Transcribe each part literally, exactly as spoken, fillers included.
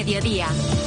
Mediodía.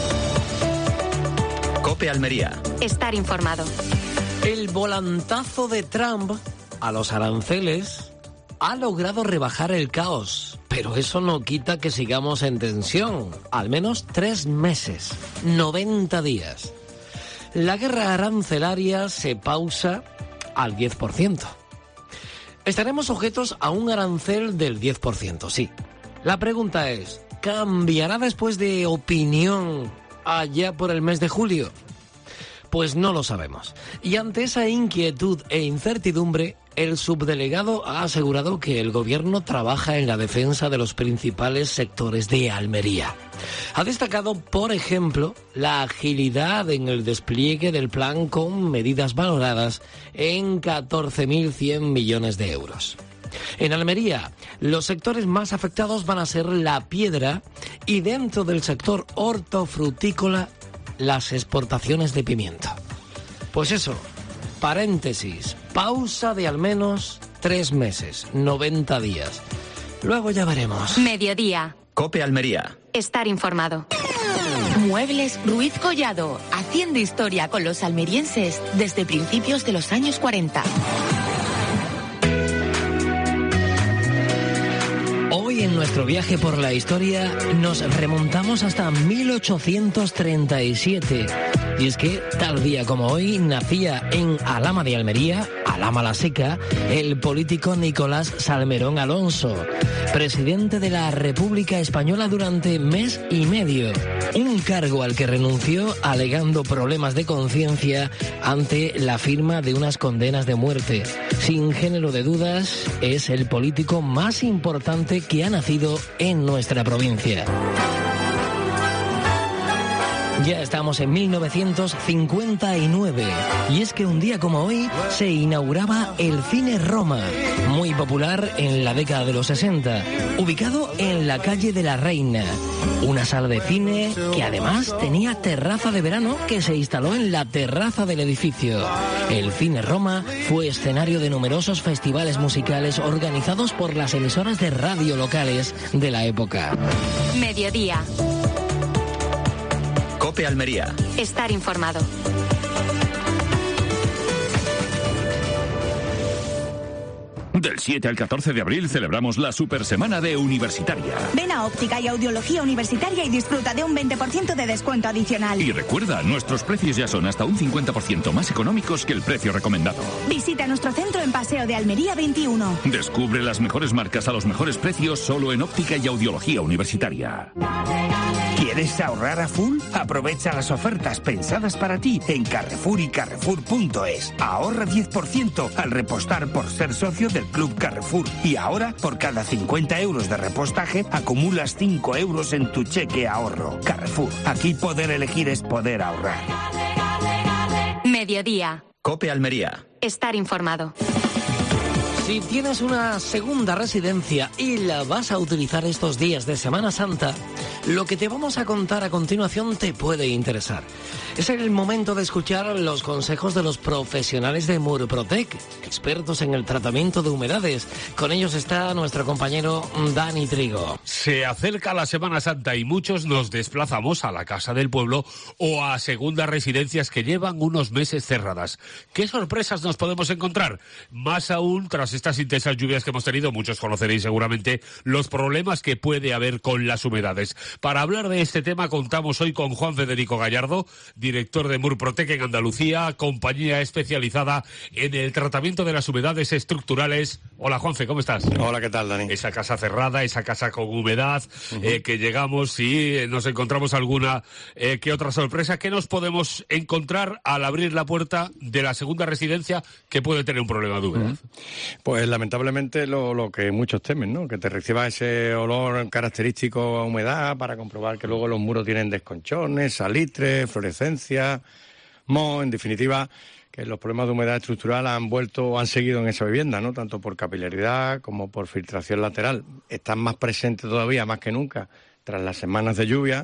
COPE Almería. Estar informado. El volantazo de Trump a los aranceles ha logrado rebajar el caos, pero eso no quita que sigamos en tensión, al menos tres meses, noventa días. La guerra arancelaria se pausa al diez por ciento. Estaremos sujetos a un arancel del diez por ciento, sí. La pregunta es, ¿cambiará después de opinión allá por el mes de julio? Pues no lo sabemos. Y ante esa inquietud e incertidumbre, el subdelegado ha asegurado que el gobierno trabaja en la defensa de los principales sectores de Almería. Ha destacado, por ejemplo, la agilidad en el despliegue del plan con medidas valoradas en catorce mil cien millones de euros. En Almería, los sectores más afectados van a ser la piedra y dentro del sector hortofrutícola, las exportaciones de pimiento. Pues eso, paréntesis, pausa de al menos tres meses, noventa días. Luego ya veremos. Mediodía. COPE Almería. Estar informado. Muebles Ruiz Collado, haciendo historia con los almerienses desde principios de los años cuarenta. Hoy en nuestro viaje por la historia nos remontamos hasta mil ochocientos treinta y siete. Y es que tal día como hoy nacía en Alhama de Almería, Alhama la Seca, el político Nicolás Salmerón Alonso, presidente de la República Española durante mes y medio. Un cargo al que renunció alegando problemas de conciencia ante la firma de unas condenas de muerte. Sin género de dudas, es el político más importante que ha nacido en nuestra provincia. Ya estamos en mil novecientos cincuenta y nueve y es que un día como hoy se inauguraba el Cine Roma, muy popular en la década de los sesenta, ubicado en la calle de la Reina. Una sala de cine que además tenía terraza de verano que se instaló en la terraza del edificio. El Cine Roma fue escenario de numerosos festivales musicales organizados por las emisoras de radio locales de la época. Mediodía. COPE Almería. Estar informado. Del siete al catorce de abril celebramos la Super Semana de Universitaria. Ven a Óptica y Audiología Universitaria y disfruta de un veinte por ciento de descuento adicional. Y recuerda, nuestros precios ya son hasta un cincuenta por ciento más económicos que el precio recomendado. Visita nuestro centro en Paseo de Almería veintiuno. Descubre las mejores marcas a los mejores precios solo en Óptica y Audiología Universitaria. ¿Quieres ahorrar a full? Aprovecha las ofertas pensadas para ti en Carrefour y Carrefour punto es. Ahorra diez por ciento al repostar por ser socio del Club Carrefour. Y ahora, por cada cincuenta euros de repostaje, acumulas cinco euros en tu cheque ahorro. Carrefour. Aquí poder elegir es poder ahorrar. Mediodía. COPE Almería. Estar informado. Si tienes una segunda residencia y la vas a utilizar estos días de Semana Santa, lo que te vamos a contar a continuación te puede interesar. Es el momento de escuchar los consejos de los profesionales de Murprotec, expertos en el tratamiento de humedades. Con ellos está nuestro compañero Dani Trigo. Se acerca la Semana Santa y muchos nos desplazamos a la Casa del Pueblo o a segundas residencias que llevan unos meses cerradas. ¿Qué sorpresas nos podemos encontrar? Más aún tras estas intensas lluvias que hemos tenido, muchos conoceréis seguramente los problemas que puede haber con las humedades. Para hablar de este tema contamos hoy con Juan Federico Gallardo, director de Murprotec en Andalucía, compañía especializada en el tratamiento de las humedades estructurales. Hola Juanfe, ¿cómo estás? Hola, ¿qué tal, Dani? Esa casa cerrada, esa casa con humedad, uh-huh. eh, que llegamos y nos encontramos alguna eh, que otra sorpresa. ¿Qué nos podemos encontrar al abrir la puerta de la segunda residencia que puede tener un problema de humedad? Uh-huh. Pues lamentablemente lo, lo que muchos temen, ¿no? Que te reciba ese olor característico a humedad para comprobar que luego los muros tienen desconchones, salitre, fluorescencia, moho, en definitiva, que los problemas de humedad estructural han vuelto o han seguido en esa vivienda, ¿no? Tanto por capilaridad como por filtración lateral. Están más presentes todavía, más que nunca, tras las semanas de lluvia,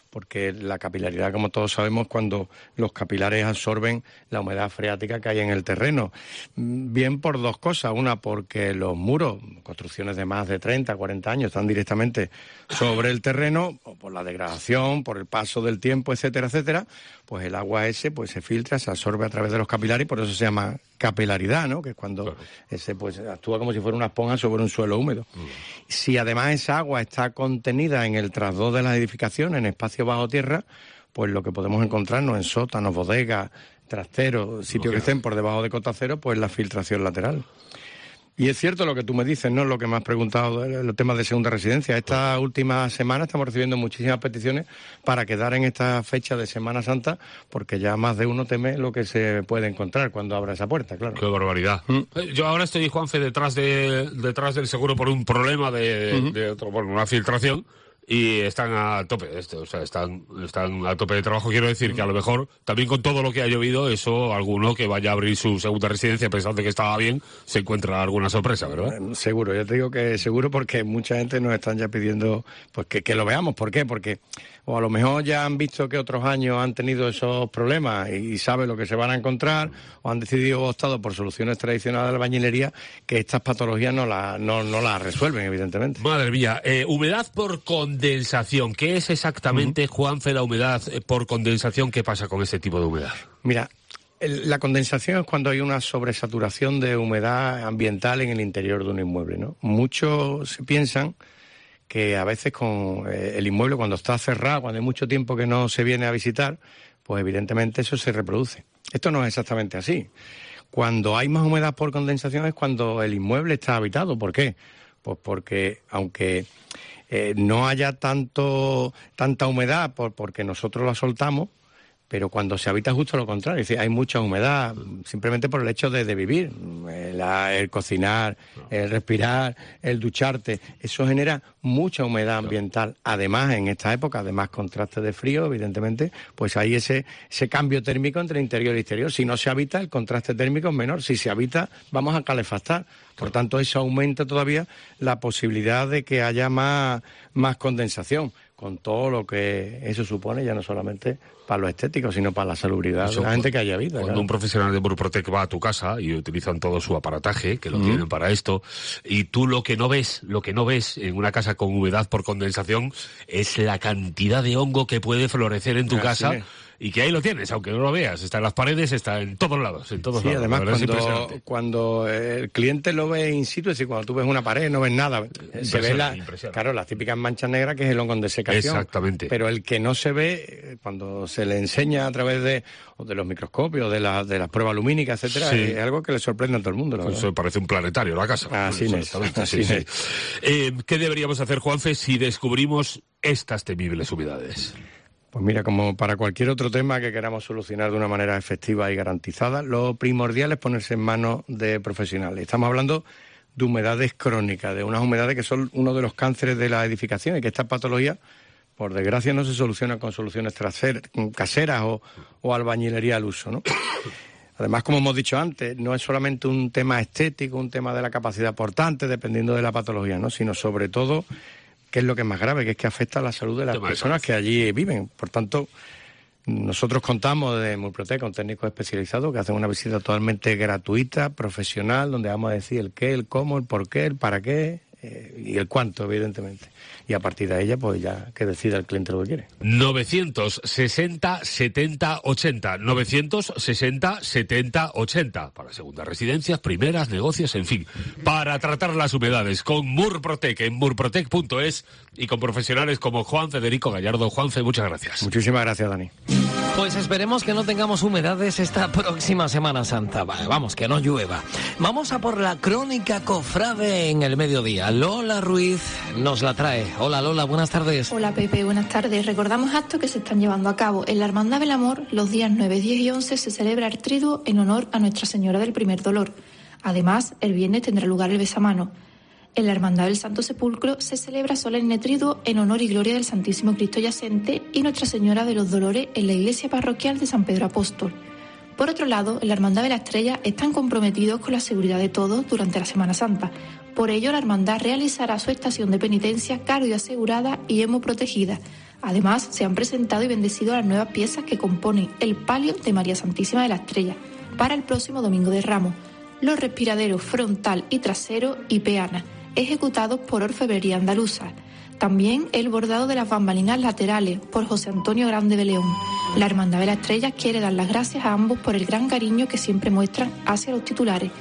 porque la capilaridad, como todos sabemos, cuando los capilares absorben la humedad freática que hay en el terreno. Bien por dos cosas. Una, porque los muros, construcciones de más de treinta, cuarenta años, están directamente sobre el terreno, o por la degradación, por el paso del tiempo, etcétera, etcétera, pues el agua ese pues se filtra, se absorbe a través de los capilares y por eso se llama capilaridad, ¿no? Que es cuando claro. ese pues actúa como si fuera una esponja sobre un suelo húmedo. Mm. Si además esa agua está contenida en el trasvás de las edificaciones, en espacios bajo tierra, pues lo que podemos encontrarnos en sótanos, bodegas, trasteros, sitios que estén por debajo de cota cero, pues la filtración lateral. Y es cierto lo que tú me dices, ¿no? Lo que me has preguntado, los temas de segunda residencia. Esta última semana estamos recibiendo muchísimas peticiones para quedar en esta fecha de Semana Santa, porque ya más de uno teme lo que se puede encontrar cuando abra esa puerta, claro. Qué barbaridad. ¿Mm? Yo ahora estoy, Juanfe, detrás de detrás del seguro por un problema de, uh-huh. de otro, por una filtración. Y están a tope, este, o sea, están, están a tope de trabajo. Quiero decir que a lo mejor, también con todo lo que ha llovido, eso, alguno que vaya a abrir su segunda residencia pensando que estaba bien, se encuentra alguna sorpresa, ¿verdad? Eh, seguro, yo te digo que seguro, porque mucha gente nos están ya pidiendo pues que, que lo veamos. ¿Por qué? Porque o a lo mejor ya han visto que otros años han tenido esos problemas y, y saben lo que se van a encontrar, o han decidido o optado por soluciones tradicionales de la albañilería, que estas patologías no las no, no las resuelven, evidentemente. Madre mía, eh, humedad por condensación. ¿Qué es exactamente, uh-huh. Juanfe, la humedad por condensación? ¿Qué pasa con este tipo de humedad? Mira, el, la condensación es cuando hay una sobresaturación de humedad ambiental en el interior de un inmueble, ¿no? Muchos se piensan que a veces con eh, el inmueble, cuando está cerrado, cuando hay mucho tiempo que no se viene a visitar, pues evidentemente eso se reproduce. Esto no es exactamente así. Cuando hay más humedad por condensación es cuando el inmueble está habitado. ¿Por qué? Pues porque aunque eh, no haya tanto tanta humedad por, porque nosotros la soltamos, pero cuando se habita justo lo contrario, es decir, hay mucha humedad simplemente por el hecho de, de vivir, el, el cocinar, el respirar, el ducharte, eso genera mucha humedad ambiental. Además, en esta época, además contraste de frío, evidentemente, pues hay ese, ese cambio térmico entre interior y exterior. Si no se habita, el contraste térmico es menor. Si se habita, vamos a calefactar. Por tanto, eso aumenta todavía la posibilidad de que haya más, más condensación, con todo lo que eso supone, ya no solamente para lo estético, sino para la salubridad de la gente que haya vida. Cuando claro. un profesional de Murprotec va a tu casa y utilizan todo su aparataje, que lo uh-huh. tienen para esto, y tú lo que no ves, lo que no ves en una casa con humedad por condensación es la cantidad de hongo que puede florecer en tu Así casa. Es. Y que ahí lo tienes, aunque no lo veas, está en las paredes, está en todos lados, en todos sí, lados. Además, cuando, cuando el cliente lo ve in situ, es decir, cuando tú ves una pared no ves nada, se ve la, claro, las típicas manchas negras, que es el hongo en desecación. Exactamente. Pero el que no se ve, cuando se le enseña a través de, o de los microscopios, de, la, de las pruebas lumínicas, etcétera, sí. es algo que le sorprende a todo el mundo. La Eso parece un planetario, la casa. Así es. Así sí, es. Sí. Eh, ¿Qué deberíamos hacer, Juanfe, si descubrimos estas temibles humedades? Pues mira, como para cualquier otro tema que queramos solucionar de una manera efectiva y garantizada, lo primordial es ponerse en manos de profesionales. Estamos hablando de humedades crónicas, de unas humedades que son uno de los cánceres de la edificación y que estas patologías, por desgracia, no se solucionan con soluciones traseras, caseras o, o albañilería al uso, ¿no? Además, como hemos dicho antes, no es solamente un tema estético, un tema de la capacidad portante, dependiendo de la patología, ¿no? Sino sobre todo, que es lo que es más grave, que es que afecta a la salud de las personas que allí viven. Por tanto, nosotros contamos de Murprotec con técnicos especializados que hacen una visita totalmente gratuita, profesional, donde vamos a decir el qué, el cómo, el por qué, el para qué eh, y el cuánto, evidentemente. Y a partir de ella, pues ya que decida el cliente lo que quiere. novecientos sesenta setenta ochenta. novecientos sesenta setenta ochenta. Para segundas residencias, primeras, negocios, en fin. Para tratar las humedades con Murprotec en murprotec punto es y con profesionales como Juan Federico Gallardo. Juanfe, muchas gracias. Muchísimas gracias, Dani. Pues esperemos que no tengamos humedades esta próxima Semana Santa. Vale, vamos, que no llueva. Vamos a por la crónica cofrade en el mediodía. Lola Ruiz nos la trae. Hola Lola, buenas tardes. Hola Pepe, buenas tardes. Recordamos actos que se están llevando a cabo. En la Hermandad del Amor, los días nueve, diez y once se celebra el triduo en honor a Nuestra Señora del Primer Dolor. Además, el viernes tendrá lugar el besamano. En la Hermandad del Santo Sepulcro se celebra solemne triduo en honor y gloria del Santísimo Cristo Yacente y Nuestra Señora de los Dolores en la iglesia parroquial de San Pedro Apóstol. Por otro lado, en la Hermandad de la Estrella están comprometidos con la seguridad de todos durante la Semana Santa. Por ello, la Hermandad realizará su estación de penitencia caro y asegurada y hemoprotegida. Además, se han presentado y bendecido las nuevas piezas que componen el palio de María Santísima de la Estrella para el próximo Domingo de Ramos, los respiraderos frontal y trasero y peana, ejecutados por Orfebrería Andaluza. También el bordado de las bambalinas laterales por José Antonio Grande de León. La Hermandad de la Estrella quiere dar las gracias a ambos por el gran cariño que siempre muestran hacia los titulares.